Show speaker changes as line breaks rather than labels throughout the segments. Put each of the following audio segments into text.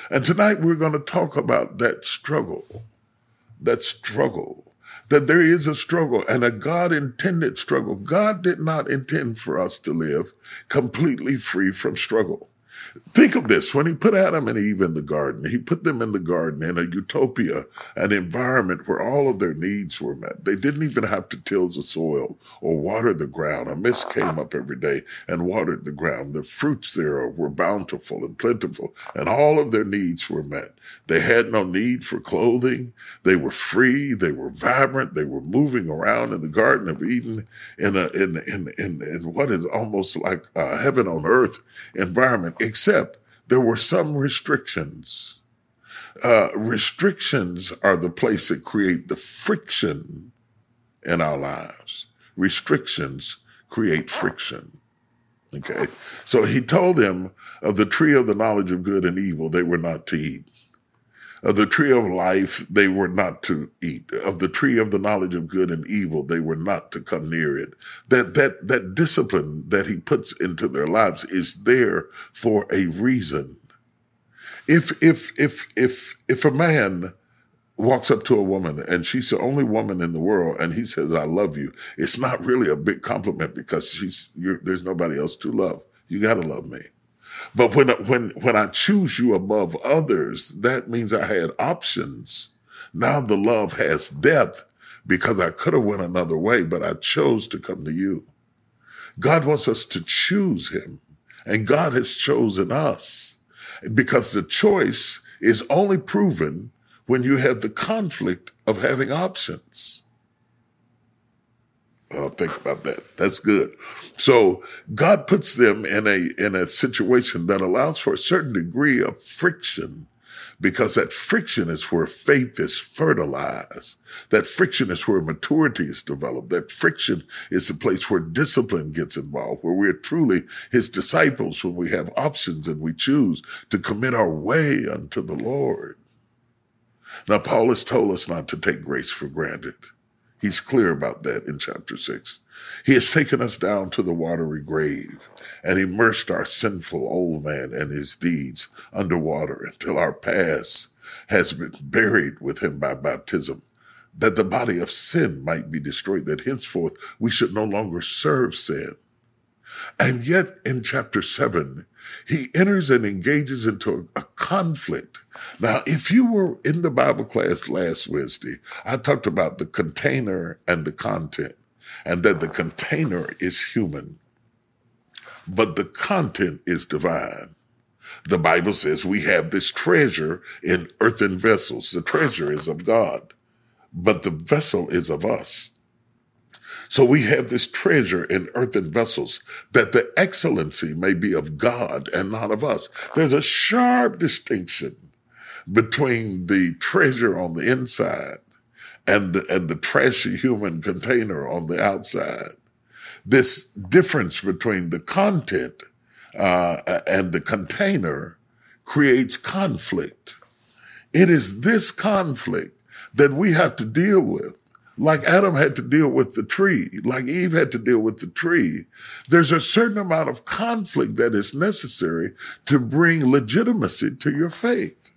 And tonight we're going to talk about that struggle, that there is a struggle and a God-intended struggle. God did not intend for us to live completely free from struggle. Think of this. When he put Adam and Eve in the garden, he put them in the garden in a utopia, an environment where all of their needs were met. They didn't even have to till the soil or water the ground. A mist came up every day and watered the ground. The fruits thereof were bountiful and plentiful, and all of their needs were met. They had no need for clothing. They were free. They were vibrant. They were moving around in the Garden of Eden in what is almost like a heaven on earth environment, except there were some restrictions. Restrictions are the place that create the friction in our lives. Restrictions create friction. Okay. So he told them of the tree of the knowledge of good and evil, they were not to eat. Of the tree of life, they were not to eat. Of the tree of the knowledge of good and evil, they were not to come near it. That discipline that he puts into their lives is there for a reason. If a man walks up to a woman and she's the only woman in the world and he says, "I love you," it's not really a big compliment because there's nobody else to love. You got to love me. But when I choose you above others, that means I had options. Now the love has depth because I could have went another way, but I chose to come to you. God wants us to choose him, and God has chosen us because the choice is only proven when you have the conflict of having options. Oh, think about that. That's good. So God puts them in a situation that allows for a certain degree of friction, because that friction is where faith is fertilized. That friction is where maturity is developed. That friction is the place where discipline gets involved, where we're truly his disciples, when we have options and we choose to commit our way unto the Lord. Now, Paul has told us not to take grace for granted. He's clear about that in chapter 6. He has taken us down to the watery grave and immersed our sinful old man and his deeds under water until our past has been buried with him by baptism, that the body of sin might be destroyed, that henceforth we should no longer serve sin. And yet in chapter 7, he enters and engages into a conflict. Now, if you were in the Bible class last Wednesday, I talked about the container and the content, and that the container is human, but the content is divine. The Bible says we have this treasure in earthen vessels. The treasure is of God, but the vessel is of us. So we have this treasure in earthen vessels, that the excellency may be of God and not of us. There's a sharp distinction between the treasure on the inside and the trashy human container on the outside. This difference between the content and the container creates conflict. It is this conflict that we have to deal with. Like Adam had to deal with the tree, like Eve had to deal with the tree. There's a certain amount of conflict that is necessary to bring legitimacy to your faith.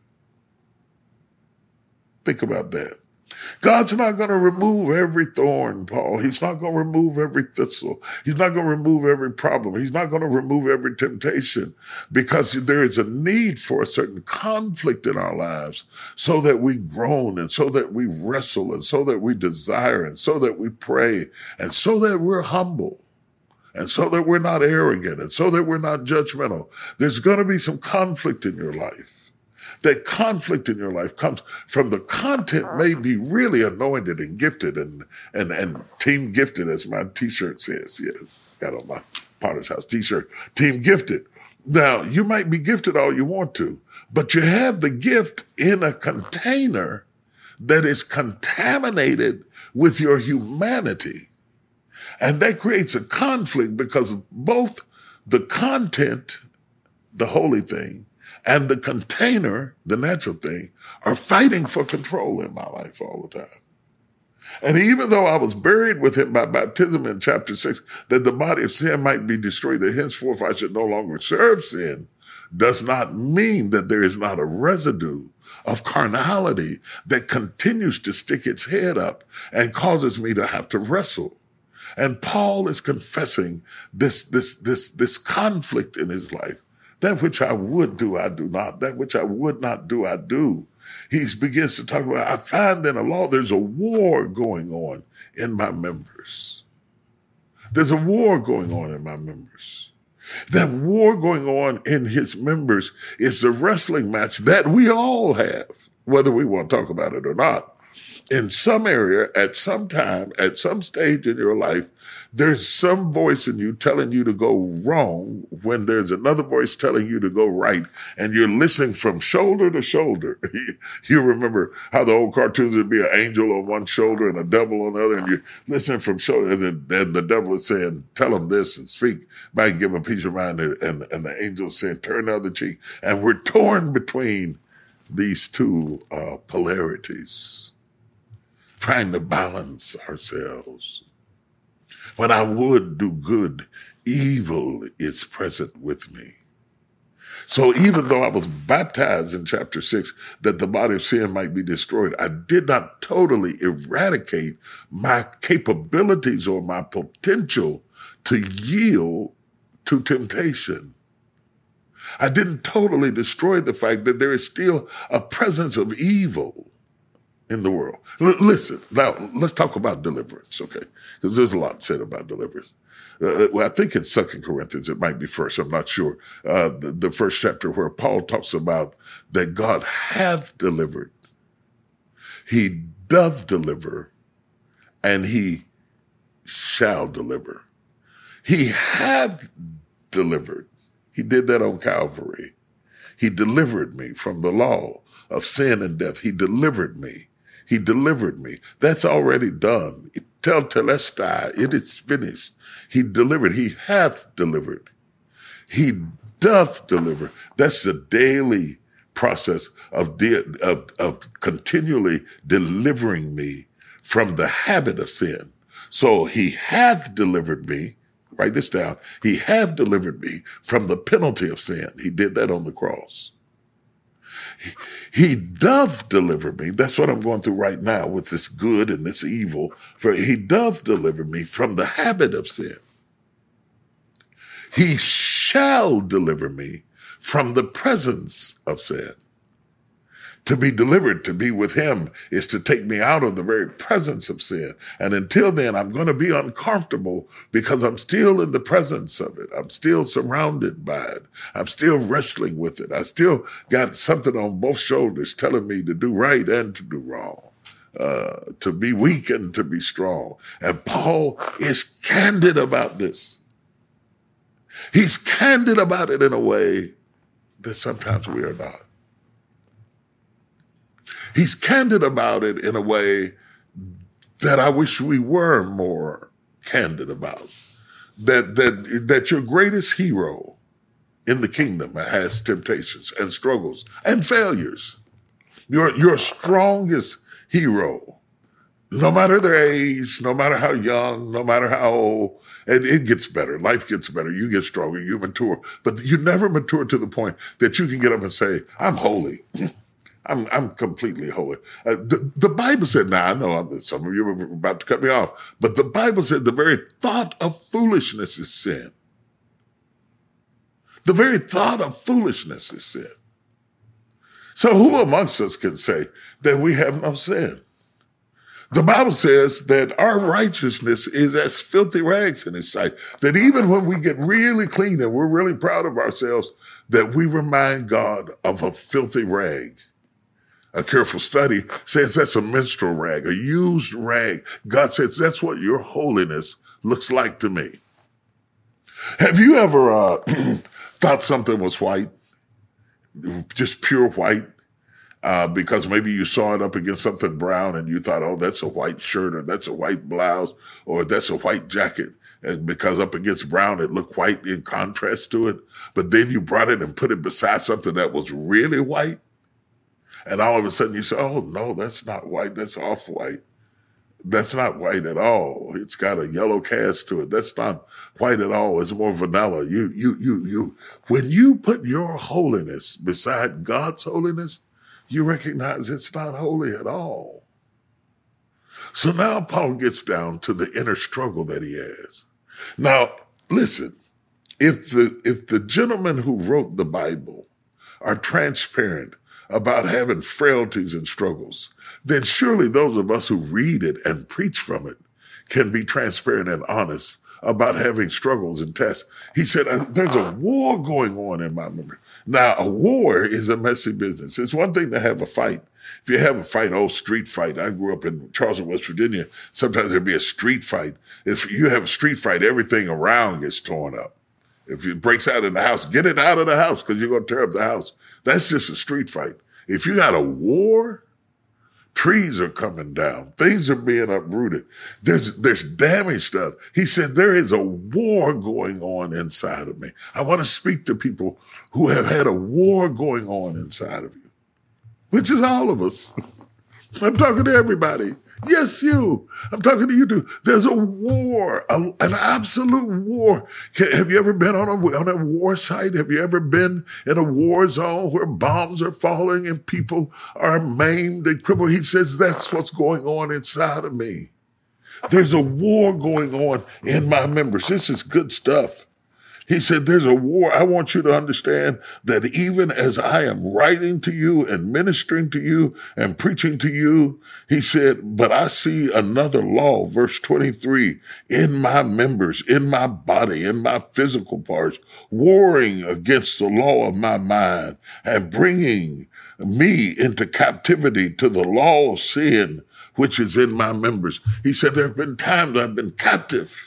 Think about that. God's not going to remove every thorn, Paul. He's not going to remove every thistle. He's not going to remove every problem. He's not going to remove every temptation, because there is a need for a certain conflict in our lives so that we groan and so that we wrestle and so that we desire and so that we pray and so that we're humble and so that we're not arrogant and so that we're not judgmental. There's going to be some conflict in your life. That conflict in your life comes from the content may be really anointed and gifted and team gifted, as my t-shirt says. Yeah, got on my Potter's House t-shirt. Team gifted. Now, you might be gifted all you want to, but you have the gift in a container that is contaminated with your humanity. And that creates a conflict because both the content, the holy thing, and the container, the natural thing, are fighting for control in my life all the time. And even though I was buried with him by baptism in chapter 6, that the body of sin might be destroyed, that henceforth I should no longer serve sin, does not mean that there is not a residue of carnality that continues to stick its head up and causes me to have to wrestle. And Paul is confessing this conflict in his life. That which I would do, I do not. That which I would not do, I do. He begins to talk about, I find in the law there's a war going on in my members. There's a war going on in my members. That war going on in his members is the wrestling match that we all have, whether we want to talk about it or not. In some area, at some time, at some stage in your life, there's some voice in you telling you to go wrong when there's another voice telling you to go right, and you're listening from shoulder to shoulder. You remember how the old cartoons would be an angel on one shoulder and a devil on the other, and you're listening from shoulder, and the devil is saying, tell him this and speak, might give him peace of mind, and the angel is saying, turn the other cheek. And we're torn between these two polarities, trying to balance ourselves. When I would do good, evil is present with me. So even though I was baptized in chapter 6 that the body of sin might be destroyed, I did not totally eradicate my capabilities or my potential to yield to temptation. I didn't totally destroy the fact that there is still a presence of evil in the world. Listen, now let's talk about deliverance, okay? Because there's a lot said about deliverance. Well, I think in 2 Corinthians, it might be first, I'm not sure, the first chapter where Paul talks about that God hath delivered, he doth deliver, and he shall deliver. He hath delivered. He did that on Calvary. He delivered me from the law of sin and death. He delivered me. He delivered me. That's already done. Tell Telestai, it is finished. He delivered. He hath delivered. He doth deliver. That's the daily process of continually delivering me from the habit of sin. So he hath delivered me. Write this down. He hath delivered me from the penalty of sin. He did that on the cross. He doth deliver me. That's what I'm going through right now with this good and this evil. For he doth deliver me from the habit of sin. He shall deliver me from the presence of sin. To be delivered, to be with him, is to take me out of the very presence of sin. And until then, I'm going to be uncomfortable because I'm still in the presence of it. I'm still surrounded by it. I'm still wrestling with it. I still got something on both shoulders telling me to do right and to do wrong, to be weak and to be strong. And Paul is candid about this. He's candid about it in a way that sometimes we are not. He's candid about it in a way that I wish we were more candid about. That your greatest hero in the kingdom has temptations and struggles and failures. Your strongest hero, no matter their age, no matter how young, no matter how old, and it gets better. Life gets better. You get stronger. You mature. But you never mature to the point that you can get up and say, I'm holy. I'm completely holy. The Bible said, now I know some of you are about to cut me off, but the Bible said the very thought of foolishness is sin. The very thought of foolishness is sin. So who amongst us can say that we have no sin? The Bible says that our righteousness is as filthy rags in his sight, that even when we get really clean and we're really proud of ourselves, that we remind God of a filthy rag. A careful study says that's a menstrual rag, a used rag. God says that's what your holiness looks like to me. Have you ever thought something was white, just pure white, because maybe you saw it up against something brown and you thought, oh, that's a white shirt or that's a white blouse or that's a white jacket. And because up against brown, it looked white in contrast to it. But then you brought it and put it beside something that was really white. And all of a sudden you say, oh, no, that's not white. That's off-white. That's not white at all. It's got a yellow cast to it. That's not white at all. It's more vanilla. When you put your holiness beside God's holiness, you recognize it's not holy at all. So now Paul gets down to the inner struggle that he has. Now, listen, if the gentlemen who wrote the Bible are transparent about having frailties and struggles, then surely those of us who read it and preach from it can be transparent and honest about having struggles and tests. He said, there's a war going on in my memory. Now, a war is a messy business. It's one thing to have a fight. If you have a fight, street fight. I grew up in Charleston, West Virginia. Sometimes there'd be a street fight. If you have a street fight, everything around gets torn up. If it breaks out in the house, get it out of the house because you're going to tear up the house. That's just a street fight. If you got a war, trees are coming down. Things are being uprooted. There's damaged stuff. He said, there is a war going on inside of me. I want to speak to people who have had a war going on inside of you, which is all of us. I'm talking to everybody. Yes, you. I'm talking to you too. There's a war, an absolute war. Have you ever been on a war site? Have you ever been in a war zone where bombs are falling and people are maimed and crippled? He says, that's what's going on inside of me. There's a war going on in my members. This is good stuff. He said, there's a war. I want you to understand that even as I am writing to you and ministering to you and preaching to you, he said, but I see another law, verse 23, in my members, in my body, in my physical parts, warring against the law of my mind and bringing me into captivity to the law of sin, which is in my members. He said, there have been times I've been captive.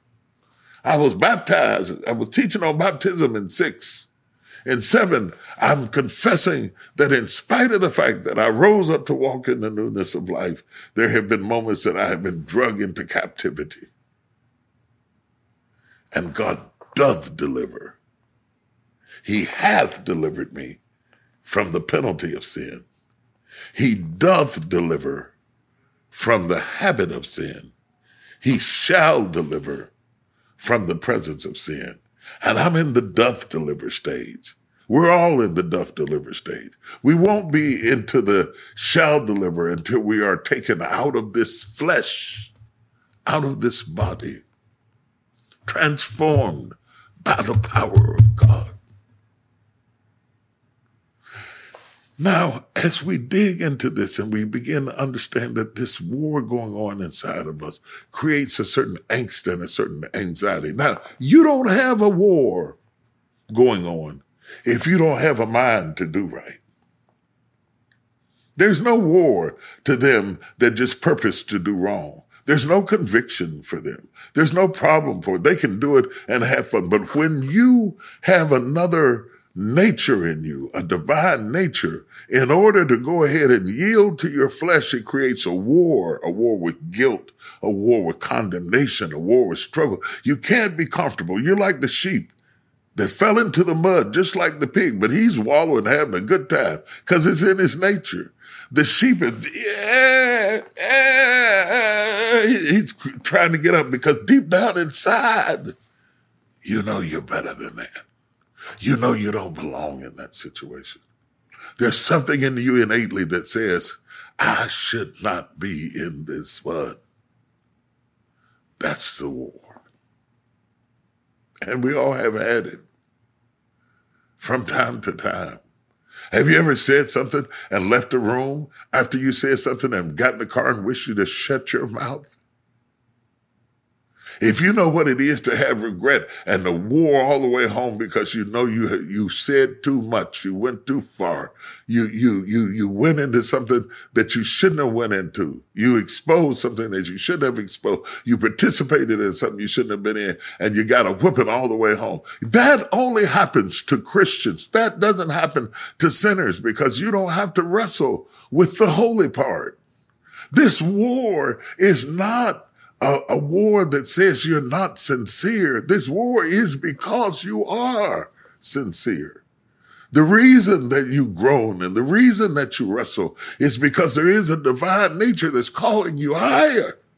I was baptized. I was teaching on baptism in 6. In 7, I'm confessing that in spite of the fact that I rose up to walk in the newness of life, there have been moments that I have been drug into captivity. And God doth deliver. He hath delivered me from the penalty of sin. He doth deliver from the habit of sin. He shall deliver from the presence of sin. And I'm in the doth deliver stage. We're all in the doth deliver stage. We won't be into the shall deliver until we are taken out of this flesh, out of this body, transformed by the power of God. Now, as we dig into this and we begin to understand that this war going on inside of us creates a certain angst and a certain anxiety. Now, you don't have a war going on if you don't have a mind to do right. There's no war to them that just purpose to do wrong. There's no conviction for them. There's no problem for it. They can do it and have fun. But when you have another nature in you, a divine nature, in order to go ahead and yield to your flesh, it creates a war with guilt, a war with condemnation, a war with struggle. You can't be comfortable. You're like the sheep that fell into the mud, just like the pig, but he's wallowing, having a good time because it's in his nature. The sheep is, he's trying to get up because deep down inside, you know you're better than that. You know you don't belong in that situation. There's something in you innately that says, I should not be in this mud. That's the war. And we all have had it from time to time. Have you ever said something and left the room after you said something and got in the car and wished you to shut your mouth? If you know what it is to have regret and to war all the way home because you know you said too much, you went too far, you went into something that you shouldn't have went into, you exposed something that you shouldn't have exposed, you participated in something you shouldn't have been in, and you got a whipping all the way home. That only happens to Christians. That doesn't happen to sinners because you don't have to wrestle with the holy part. This war is not a war that says you're not sincere. This war is because you are sincere. The reason that you groan and the reason that you wrestle is because there is a divine nature that's calling you higher.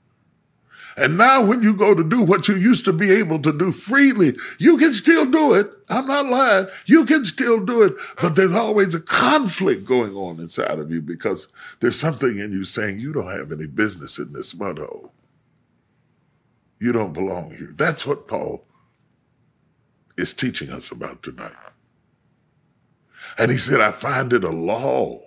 And now when you go to do what you used to be able to do freely, you can still do it. I'm not lying. You can still do it. But there's always a conflict going on inside of you because there's something in you saying you don't have any business in this mud hole. You don't belong here. That's what Paul is teaching us about tonight. And he said, I find it a law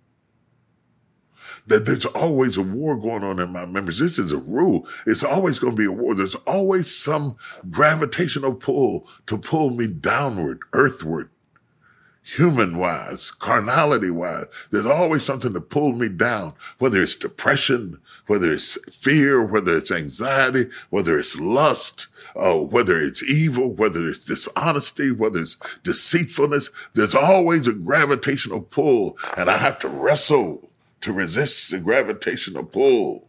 that there's always a war going on in my members. This is a rule. It's always going to be a war. There's always some gravitational pull to pull me downward, earthward, human-wise, carnality-wise. There's always something to pull me down, whether it's depression, whether it's fear, whether it's anxiety, whether it's lust, whether it's evil, whether it's dishonesty, whether it's deceitfulness. There's always a gravitational pull, and I have to wrestle to resist the gravitational pull.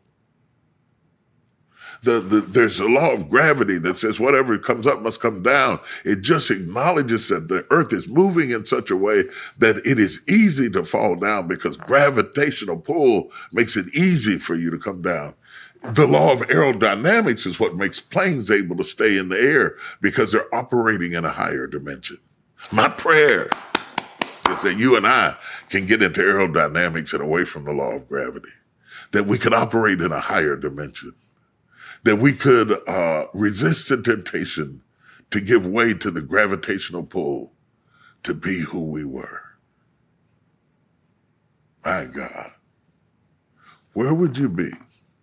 There's a law of gravity that says whatever comes up must come down. It just acknowledges that the earth is moving in such a way that it is easy to fall down because gravitational pull makes it easy for you to come down. The law of aerodynamics is what makes planes able to stay in the air because they're operating in a higher dimension. My prayer is that you and I can get into aerodynamics and away from the law of gravity, that we could operate in a higher dimension, that we could resist the temptation to give way to the gravitational pull to be who we were. My God, where would you be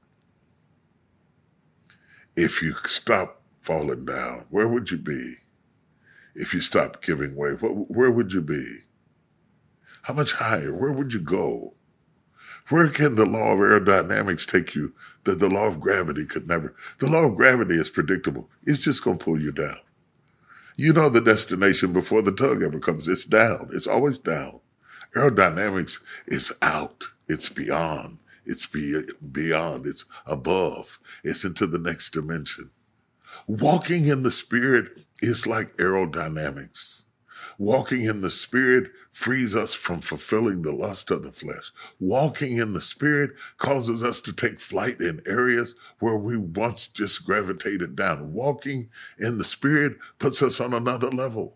if you stopped falling down? Where would you be if you stopped giving way? Where would you be? How much higher? Where would you go? Where can the law of aerodynamics take you that the law of gravity could never? The law of gravity is predictable. It's just going to pull you down. You know the destination before the tug ever comes. It's down. It's always down. Aerodynamics is out. It's beyond. It's beyond. It's above. It's into the next dimension. Walking in the Spirit is like aerodynamics. Walking in the Spirit frees us from fulfilling the lust of the flesh. Walking in the Spirit causes us to take flight in areas where we once just gravitated down. Walking in the Spirit puts us on another level.